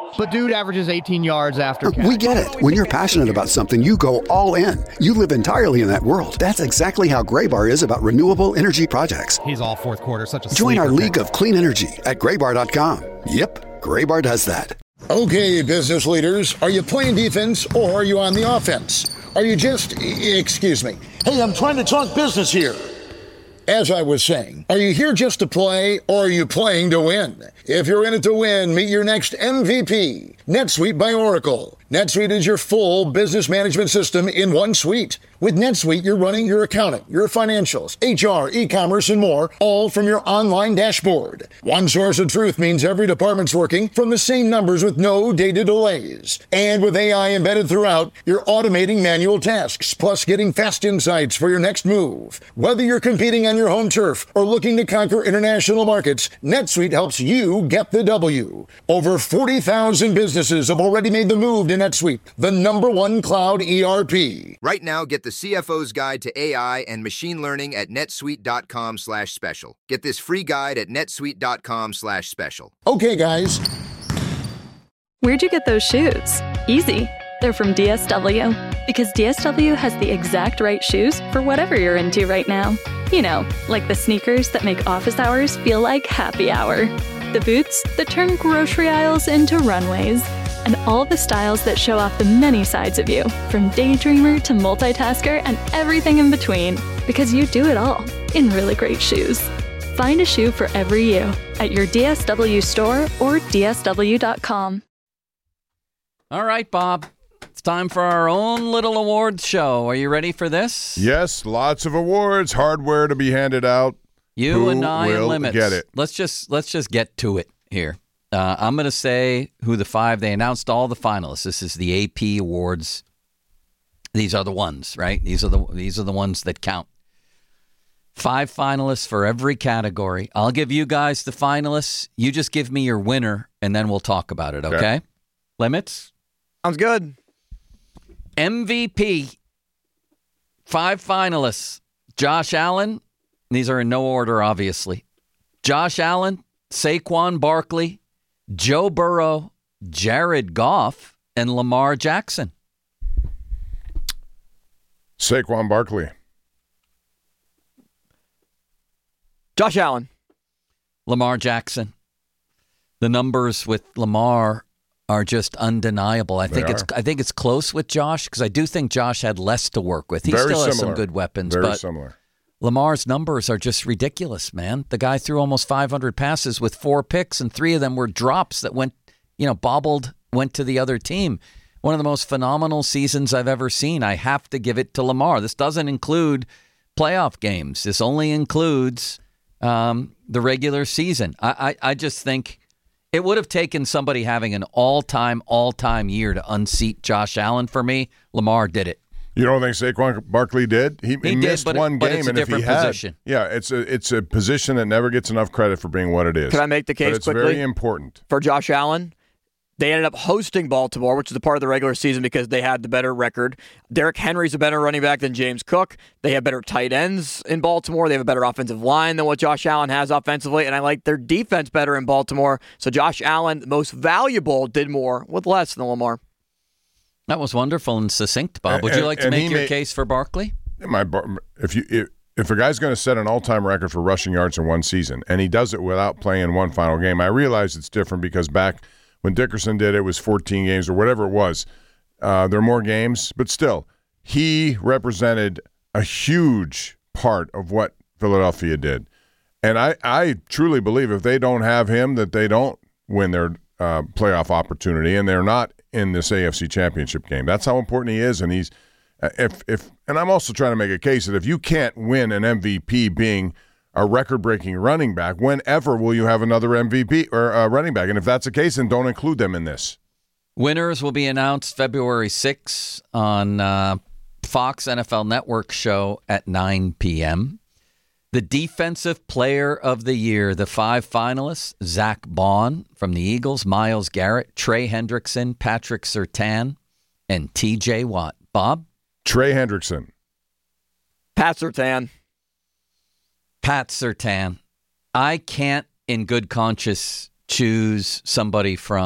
But dude averages 18 yards after catch. We get it. When you're passionate about something, you go all in. You live entirely in that world. That's exactly how Graybar is about renewable energy projects. He's all fourth quarter, such a Join our sleeper league of clean energy at graybar.com. Yep, Graybar does that. Okay, business leaders, are you playing defense or are you on the offense? Are you just, excuse me, hey, I'm trying to talk business here. As I was saying, are you here just to play or are you playing to win? If you're in it to win, meet your next MVP, NetSuite by Oracle. NetSuite is your full business management system in one suite. With NetSuite, you're running your accounting, your financials, HR, e-commerce, and more, all from your online dashboard. One source of truth means every department's working from the same numbers with no data delays. And with AI embedded throughout, you're automating manual tasks, plus getting fast insights for your next move. Whether you're competing on your home turf or looking to conquer international markets, NetSuite helps you get the W. Over 40,000 businesses have already made the move to NetSuite, the #1 cloud ERP. Right now, get the CFO's Guide to AI and Machine Learning at netsuite.com/special. Get this free guide at netsuite.com/special. Okay, guys. Where'd you get those shoes? Easy. They're from DSW. Because DSW has the exact right shoes for whatever you're into right now. You know, like the sneakers that make office hours feel like happy hour. The boots that turn grocery aisles into runways. And all the styles that show off the many sides of you, from daydreamer to multitasker and everything in between, because you do it all in really great shoes. Find a shoe for every you at your DSW store or dsw.com. All right, Bob. It's time for our own little awards show. Are you ready for this? Yes, lots of awards, hardware to be handed out. You and I and will limits. Get it. Let's just get to it here. I'm going to say who the five. They announced all the finalists. This is the AP Awards. These are the ones, right? These are the ones that count. 5 finalists for every category. I'll give you guys the finalists. You just give me your winner, and then we'll talk about it, okay? Limits? Sounds good. MVP. 5 finalists. Josh Allen. These are in no order, obviously. Josh Allen, Saquon Barkley, Joe Burrow, Jared Goff, and Lamar Jackson. Saquon Barkley. Josh Allen. Lamar Jackson. The numbers with Lamar are just undeniable. I think it's close with Josh because I do think Josh had less to work with. He still has some good weapons, Very but similar. Lamar's numbers are just ridiculous, man. The guy threw almost 500 passes with 4 picks, and 3 of them were drops that went to the other team. One of the most phenomenal seasons I've ever seen. I have to give it to Lamar. This doesn't include playoff games. This only includes the regular season. I just think it would have taken somebody having an all-time year to unseat Josh Allen for me. Lamar did it. You don't think Saquon Barkley did? He missed one game, it's a and if he different had, position. Yeah, it's a position that never gets enough credit for being what it is. Can I make the case but it's quickly? very important For Josh Allen, they ended up hosting Baltimore, which is a part of the regular season because they had the better record. Derrick Henry's a better running back than James Cook. They have better tight ends in Baltimore. They have a better offensive line than what Josh Allen has offensively, and I like their defense better in Baltimore. So Josh Allen, the most valuable, did more with less than Lamar. That was wonderful and succinct, Bob. Would you like to make your case for Barkley? If a guy's going to set an all-time record for rushing yards in one season, and he does it without playing in one final game, I realize it's different because back when Dickerson did it was 14 games or whatever it was. There are more games, but still, he represented a huge part of what Philadelphia did. And I truly believe if they don't have him, that they don't win their playoff opportunity, and they're not in this AFC Championship game. That's how important he is, and he's and I'm also trying to make a case that if you can't win an MVP being a record-breaking running back, whenever will you have another MVP or running back? And if that's the case, then don't include them in this. Winners will be announced February 6th on Fox NFL Network show at 9 p.m. The Defensive Player of the Year, the 5 finalists, Zach Bond from the Eagles, Myles Garrett, Trey Hendrickson, Patrick Surtain, and T.J. Watt. Bob? Trey Hendrickson. Pat Surtain. Pat Surtain. I can't, in good conscience, choose somebody from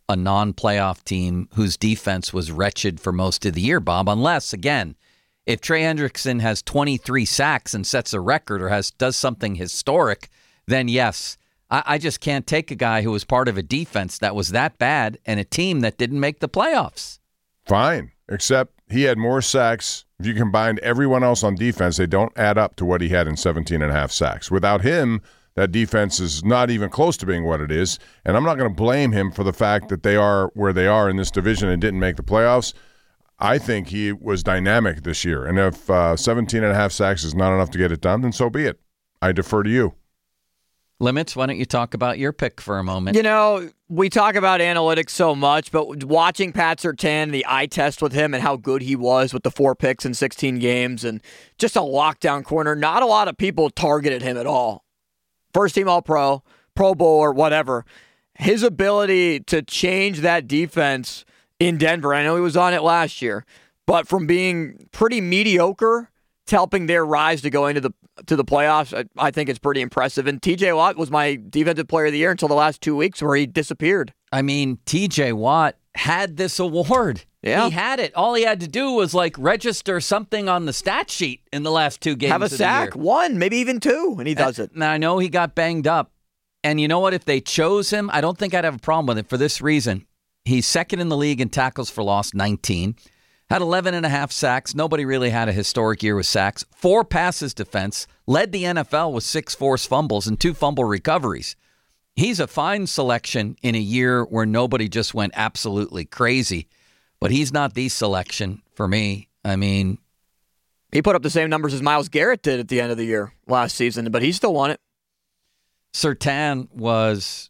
a non-playoff team whose defense was wretched for most of the year, Bob, unless, again, if Trey Hendrickson has 23 sacks and sets a record or does something historic, then yes, I just can't take a guy who was part of a defense that was that bad and a team that didn't make the playoffs. Fine, except he had more sacks. If you combined everyone else on defense, they don't add up to what he had in 17.5 sacks. Without him, that defense is not even close to being what it is, and I'm not going to blame him for the fact that they are where they are in this division and didn't make the playoffs. I think he was dynamic this year, and if 17.5 sacks is not enough to get it done, then so be it. I defer to you. Limits, why don't you talk about your pick for a moment? You know, we talk about analytics so much, but watching Pat Surtain, the eye test with him and how good he was with the 4 picks in 16 games and just a lockdown corner, not a lot of people targeted him at all. First team All-Pro, Pro Bowl, or whatever. His ability to change that defense in Denver, I know he was on it last year, but from being pretty mediocre to helping their rise to go into the playoffs, I think it's pretty impressive. And TJ Watt was my defensive player of the year until the last 2 weeks where he disappeared. I mean, TJ Watt had this award. Yeah. He had it. All he had to do was register something on the stat sheet in the last 2 games. Have a of sack, the year. 1, maybe even 2, and he does it. Now, I know he got banged up. And you know what? If they chose him, I don't think I'd have a problem with it for this reason. He's second in the league in tackles for loss, 19. Had 11.5 sacks. Nobody really had a historic year with sacks. 4 passes defense. Led the NFL with 6 forced fumbles and 2 fumble recoveries. He's a fine selection in a year where nobody just went absolutely crazy. But he's not the selection for me. I mean, he put up the same numbers as Myles Garrett did at the end of the year last season, but he still won it. Surtain was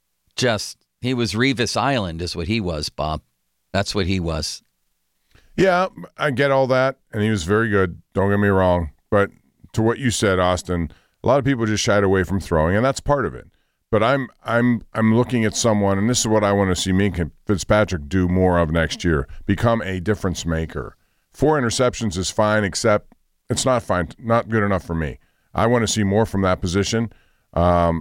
he was Revis Island is what he was, Bob. That's what he was. Yeah, I get all that, and he was very good. Don't get me wrong. But to what you said, Austin, a lot of people just shied away from throwing, and that's part of it. But I'm looking at someone, and this is what I want to see Minkah Fitzpatrick do more of next year, become a difference maker. 4 interceptions is fine, except it's not fine, not good enough for me. I want to see more from that position. And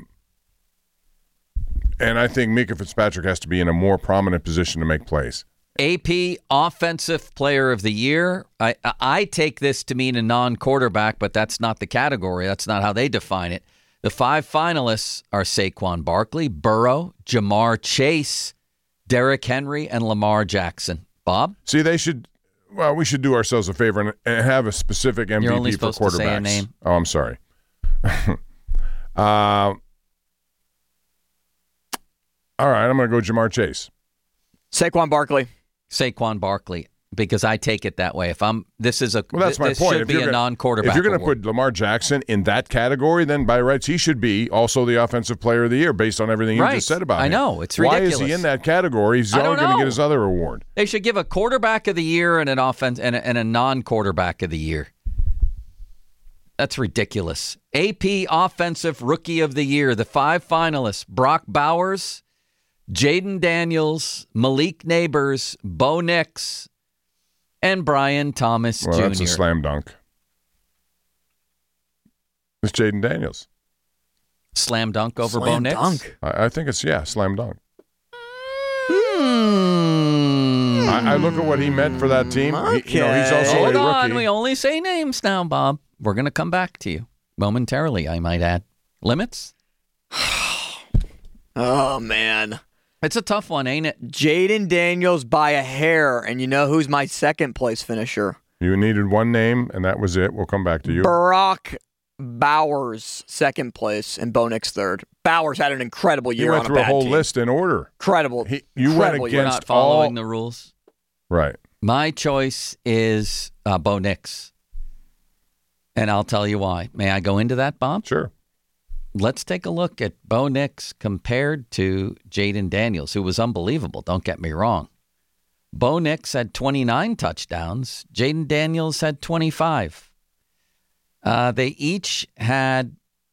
I think Minkah Fitzpatrick has to be in a more prominent position to make plays. AP Offensive Player of the Year. I take this to mean a non-quarterback, but that's not the category. That's not how they define it. The 5 finalists are Saquon Barkley, Burrow, Jamar Chase, Derrick Henry, and Lamar Jackson. Bob? See, we should do ourselves a favor and have a specific MVP You're only for supposed quarterbacks. to say a name. Oh, I'm sorry. All right, I'm going to go Jamar Chase. Saquon Barkley, because I take it that way. That's my point. Should be a non-quarterback. If you're going to award. put Lamar Jackson in that category, then by rights he should be also the Offensive Player of the Year based on everything you just said about him. I know, it's ridiculous. Why is he in that category? He's only going to get his other award. They should give a quarterback of the year and an offense and a non-quarterback of the year. That's ridiculous. AP Offensive Rookie of the Year. The 5 finalists: Brock Bowers, Jaden Daniels, Malik Neighbors, Bo Nix, and Brian Thomas Jr. That's a slam dunk. It's Jaden Daniels. Slam dunk over Bo Nix? I think it's, slam dunk. I look at what he meant for that team. Okay. He's also Hold a on, rookie. we only say names now, Bob. We're going to come back to you momentarily, I might add. Limits? Oh, man. It's a tough one, ain't it? Jaden Daniels by a hair, and you know who's my second place finisher? You needed one name, and that was it. We'll come back to you. Brock Bowers, second place, and Bo Nix third. Bowers had an incredible year on a bad team. You went through a whole list in order. Incredible. You went Incredible. against We're not following the rules. Right. My choice is Bo Nix, and I'll tell you why. May I go into that, Bob? Sure. Let's take a look at Bo Nix compared to Jaden Daniels, who was unbelievable. Don't get me wrong. Bo Nix had 29 touchdowns. Jaden Daniels had 25. They each had,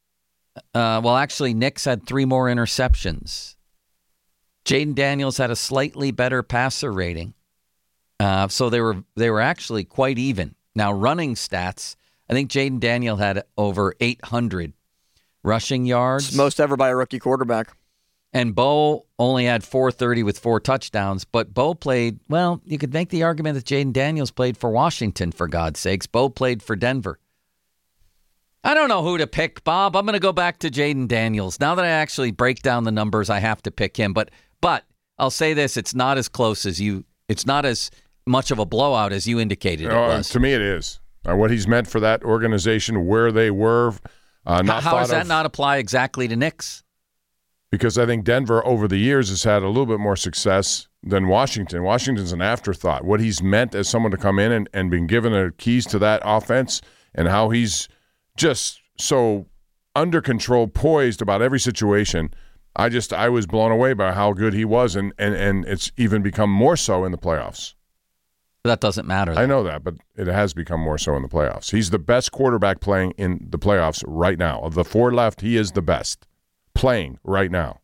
Nix had 3 more interceptions. Jaden Daniels had a slightly better passer rating. So they were actually quite even. Now, running stats, I think Jaden Daniels had over 800 rushing yards. It's most ever by a rookie quarterback. And Bo only had 430 with 4 touchdowns, but Bo played, well, you could make the argument that Jaden Daniels played for Washington, for God's sakes. Bo played for Denver. I don't know who to pick, Bob. I'm going to go back to Jaden Daniels. Now that I actually break down the numbers, I have to pick him. But I'll say this, it's not as close as it's not as much of a blowout as you indicated it was. To me, it is. What he's meant for that organization, where they were. How does that not apply exactly to Knicks? Because I think Denver over the years has had a little bit more success than Washington. Washington's an afterthought. What he's meant as someone to come in and been given the keys to that offense and how he's just so under control, poised about every situation. I was blown away by how good he was, and it's even become more so in the playoffs. But that doesn't matter, though. I know that, but it has become more so in the playoffs. He's the best quarterback playing in the playoffs right now. Of the 4 left, he is the best. Playing right now.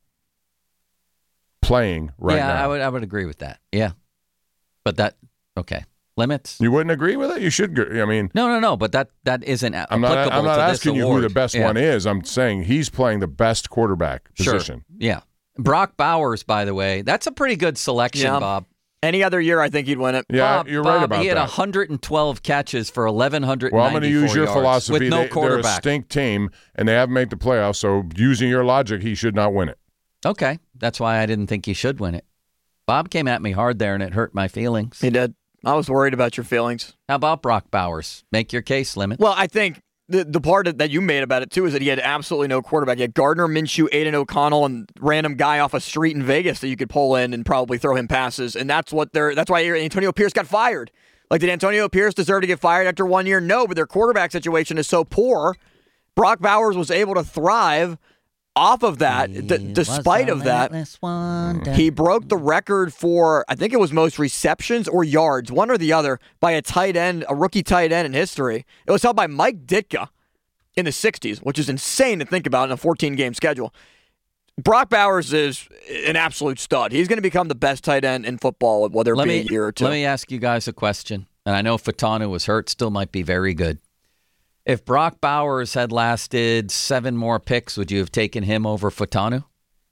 Now. Yeah, I would agree with that. Yeah. But okay. Limits? You wouldn't agree with it? You should. I mean. No. But that isn't applicable to this award. I'm not asking you who the best one is. I'm saying he's playing the best quarterback position. Sure. Yeah. Brock Bowers, by the way, that's a pretty good selection, Bob. Any other year, I think he'd win it. Yeah, you're right about that. He had 112 catches for 1,194 yards. Well, I'm going to use your philosophy. With no quarterback. They're a stink team, and they haven't made the playoffs, so using your logic, he should not win it. Okay. That's why I didn't think he should win it. Bob came at me hard there, and it hurt my feelings. He did. I was worried about your feelings. How about Brock Bowers? Make your case, Limit. Well, I think the part that you made about it, too, is that he had absolutely no quarterback. He had Gardner Minshew, Aiden O'Connell, and random guy off a street in Vegas that you could pull in and probably throw him passes. And that's why Antonio Pierce got fired. Like, did Antonio Pierce deserve to get fired after 1 year? No, but their quarterback situation is so poor. Brock Bowers was able to thrive off of that, despite of that. He broke the record for, I think it was most receptions or yards, one or the other, by a rookie tight end in history. It was held by Mike Ditka in the 60s, which is insane to think about in a 14-game schedule. Brock Bowers is an absolute stud. He's going to become the best tight end in football, whether it be a year or 2. Let me ask you guys a question. And I know Fatanu was hurt, still might be very good. If Brock Bowers had lasted 7 more picks, would you have taken him over Fatanu?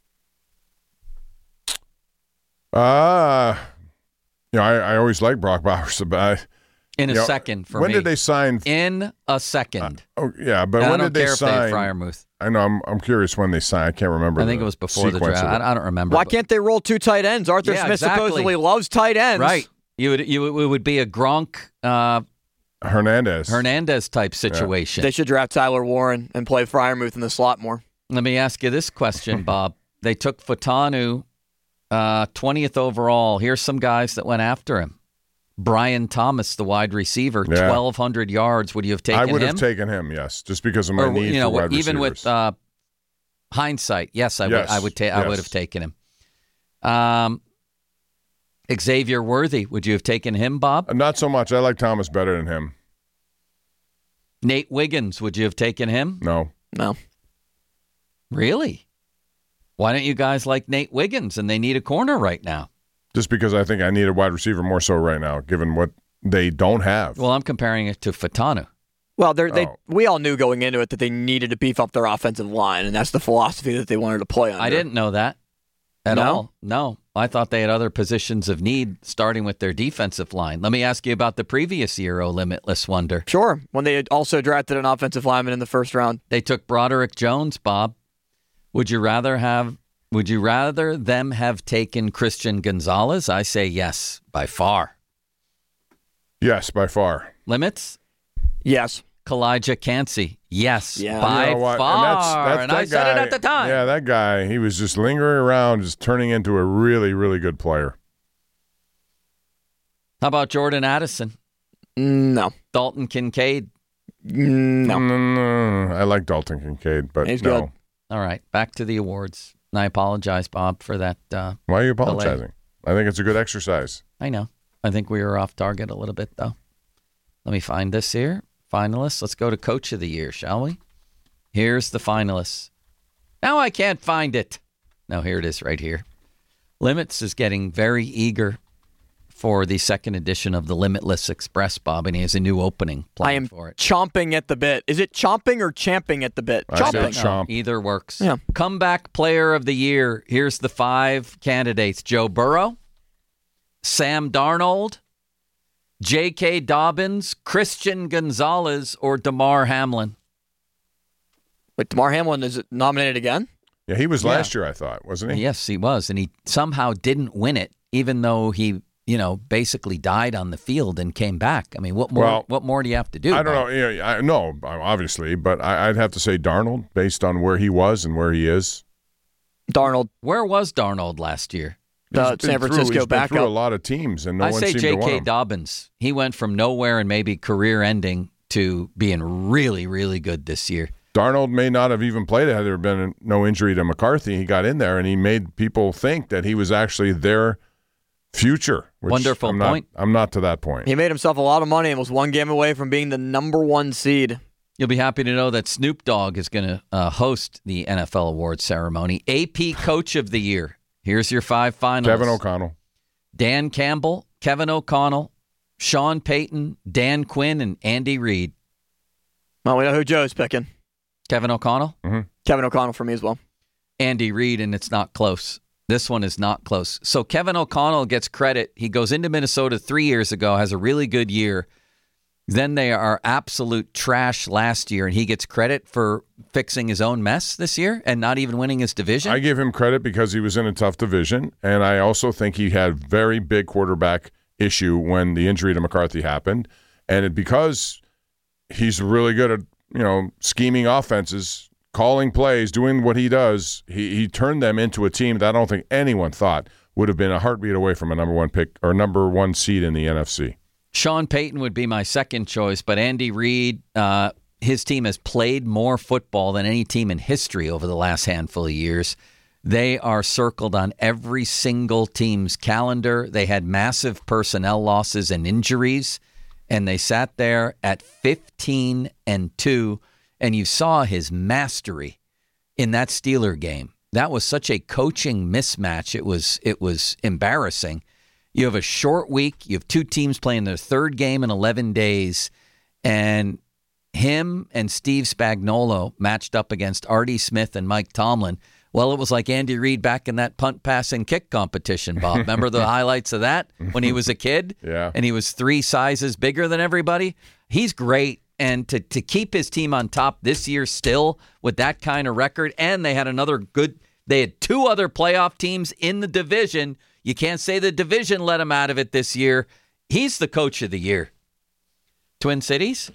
I always liked Brock Bowers. In a second for me. When did they sign? In a second. But when did they sign? Freiermuth. I know. I'm curious when they signed. I can't remember. I think it was before the draft. I don't remember. Why can't they roll 2 tight ends? Arthur Smith supposedly loves tight ends. Right. It would be a Gronk. Hernandez type situation. They should draft Tyler Warren and play Freiermuth in the slot more. Let me ask you this question, Bob. They took Fatanu 20th overall. Here's some guys that went after him. Brian Thomas, the wide receiver, 1,200 yards. Would you have taken him? I would have taken him, yes, just because of my need for wide receivers. Even with hindsight, yes, I would have taken him. Xavier Worthy, would you have taken him, Bob? Not so much. I like Thomas better than him. Nate Wiggins, would you have taken him? No. Really? Why don't you guys like Nate Wiggins and they need a corner right now? Just because I think I need a wide receiver more so right now, given what they don't have. Well, I'm comparing it to Fatanu. Well, we all knew going into it that they needed to beef up their offensive line, and that's the philosophy that they wanted to play under. I didn't know that at all. No. I thought they had other positions of need, starting with their defensive line. Let me ask you about the previous year, Limitless Wonder. Sure, when they also drafted an offensive lineman in the first round. They took Broderick Jones, Bob. Would you rather them have taken Christian Gonzalez? I say yes, by far. Yes, by far. Limits? Yes. Kalijah Kancey? Yes, yeah. by far. And I said it at the time. Yeah, that guy, he was just lingering around, just turning into a really, really good player. How about Jordan Addison? No. Dalton Kincaid? No. I like Dalton Kincaid, but he's no. Good. All right, back to the awards. And I apologize, Bob, for that. Why are you apologizing? delay. I think it's a good exercise. I know. I think we were off target a little bit, though. Let me find this here. Finalists. Let's go to Coach of the Year, shall we? Here's the finalists. Now I can't find it. No, here it is right here. Limits is getting very eager for the second edition of the Limitless Express, Bob, and he has a new opening planned for it. Chomping at the bit. Is it chomping or champing at the bit? Chomping. Chomp. Either works. Yeah. Comeback Player of the Year. Here's the 5 candidates. Joe Burrow, Sam Darnold, J.K. Dobbins, Christian Gonzalez, or Damar Hamlin. Wait, Damar Hamlin is nominated again? Yeah, he was last year, I thought, wasn't he? Yes, he was, and he somehow didn't win it, even though he, basically died on the field and came back. I mean, what more do you have to do? I don't know. Yeah, I know, obviously, but I'd have to say Darnold based on where he was and where he is. Darnold. Where was Darnold last year? The San Francisco backup. He's been through a lot of teams, and I one say seemed to want J.K. him. Dobbins. He went from nowhere and maybe career ending to being really, really good this year. Darnold may not have even played had there been no injury to McCarthy. He got in there, and he made people think that he was actually their future. Wonderful point. I'm not to that point. He made himself a lot of money and was one game away from being the number 1 seed. You'll be happy to know that Snoop Dogg is going to host the NFL awards ceremony. AP Coach of the Year. Here's your 5 finalists. Kevin O'Connell. Dan Campbell, Kevin O'Connell, Sean Payton, Dan Quinn, and Andy Reid. Well, we know who Joe's picking. Kevin O'Connell? Mm-hmm. Kevin O'Connell for me as well. Andy Reid, and it's not close. This one is not close. So Kevin O'Connell gets credit. He goes into Minnesota 3 years ago, has a really good year. Then they are absolute trash last year, and he gets credit for fixing his own mess this year and not even winning his division. I give him credit because he was in a tough division, and I also think he had a very big quarterback issue when the injury to McCarthy happened. And because he's really good at scheming offenses, calling plays, doing what he does, he turned them into a team that I don't think anyone thought would have been a heartbeat away from a number 1 pick or number 1 seed in the NFC. Sean Payton would be my second choice, but Andy Reid, his team has played more football than any team in history over the last handful of years. They are circled on every single team's calendar. They had massive personnel losses and injuries, and they sat there at 15-2, and you saw his mastery in that Steeler game. That was such a coaching mismatch. It was embarrassing. You have a short week. You have 2 teams playing their 3rd game in 11 days, and him and Steve Spagnuolo matched up against Artie Smith and Mike Tomlin. Well, it was like Andy Reid back in that punt, pass, and kick competition, Bob. Remember the highlights of that when he was a kid? Yeah. And he was 3 sizes bigger than everybody? He's great. And to keep his team on top this year still with that kind of record, and they had they had 2 other playoff teams in the division. You can't say the division let him out of it this year. He's the coach of the year. Twin Cities?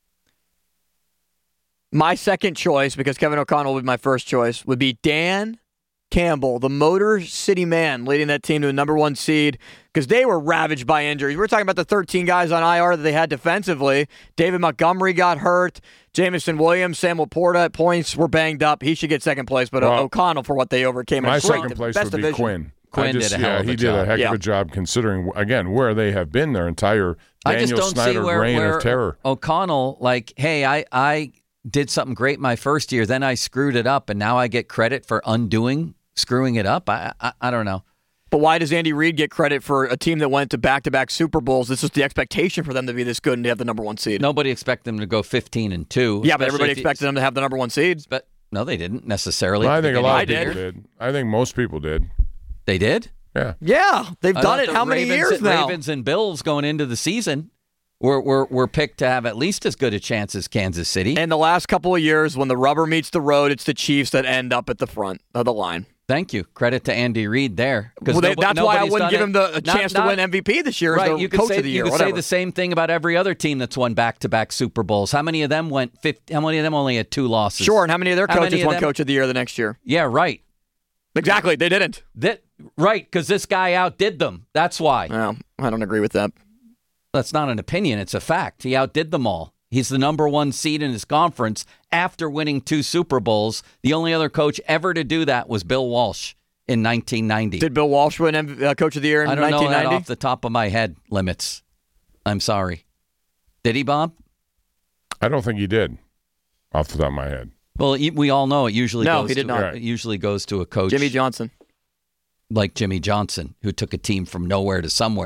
My second choice, because Kevin O'Connell would be my first choice, would be Dan Campbell, the Motor City Man, leading that team to a number 1 seed because they were ravaged by injuries. We're talking about the 13 guys on IR that they had defensively. David Montgomery got hurt. Jameson Williams, Sam Laporta at points were banged up. He should get second place, but O'Connell for what they overcame. My second place would be Quinn. Quinn did a hell of a job. He did a heck of a job considering, again, where they have been their entire Daniel Snyder reign of terror. O'Connell, hey, I did something great my first year, then I screwed it up, and now I get credit for screwing it up? I don't know. But why does Andy Reid get credit for a team that went to back-to-back Super Bowls? This was the expectation for them to be this good and to have the number 1 seed. Nobody expected them to go 15-2. Yeah, but everybody expected them to have the number 1 seed. But no, they didn't necessarily. Well, I think a lot of people did. I think most people did. They did? Yeah. Yeah, they've done it how many years now? Ravens and Bills going into the season were picked to have at least as good a chance as Kansas City. And the last couple of years, when the rubber meets the road, it's the Chiefs that end up at the front of the line. Thank you. Credit to Andy Reid there. Well, that's why I wouldn't give him a chance to win MVP this year as the coach of the year. You could say the same thing about every other team that's won back-to-back Super Bowls. How many of them How many of them only had 2 losses? Sure, and how many of their coaches won coach of the year the next year? Yeah, right. Exactly, they didn't. Right, because this guy outdid them. That's why. No, I don't agree with that. That's not an opinion. It's a fact. He outdid them all. He's the number 1 seed in his conference after winning 2 Super Bowls. The only other coach ever to do that was Bill Walsh in 1990. Did Bill Walsh win Coach of the Year in 1990? I don't know that off the top of my head, Limits. I'm sorry. Did he, Bob? I don't think he did, off the top of my head. Well, we all know it usually no, goes he did not. It usually goes to a coach. Jimmy Johnson. Like Jimmy Johnson, who took a team from nowhere to somewhere.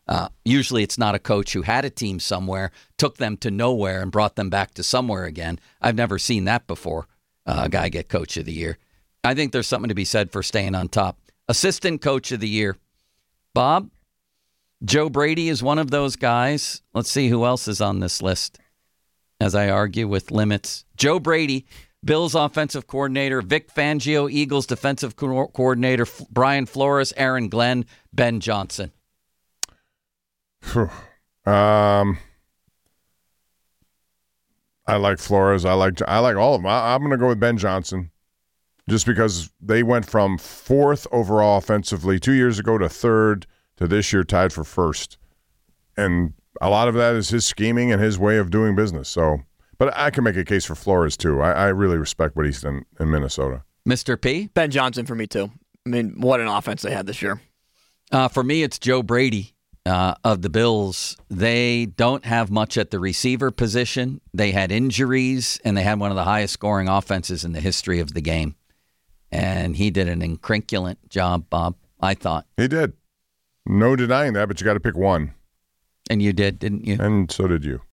Usually it's not a coach who had a team somewhere, took them to nowhere, and brought them back to somewhere again. I've never seen that before, a guy get Coach of the Year. I think there's something to be said for staying on top. Assistant Coach of the Year. Bob, Joe Brady is one of those guys. Let's see who else is on this list as I argue with limits. Joe Brady, Bills offensive coordinator, Vic Fangio, Eagles defensive coordinator, Brian Flores, Aaron Glenn, Ben Johnson. I like Flores. I like all of them. I'm going to go with Ben Johnson just because they went from 4th overall offensively 2 years ago to 3rd to this year tied for 1st. And a lot of that is his scheming and his way of doing business. So, but I can make a case for Flores too. I really respect what he's done in Minnesota. Mr. P? Ben Johnson for me too. I mean, what an offense they had this year. For me, it's Joe Brady. Of the Bills, they don't have much at the receiver position. They had injuries, and they had one of the highest scoring offenses in the history of the game. And he did an incrinculant job, Bob, I thought. He did. No denying that, but you got to pick one. And you did, didn't you? And so did you.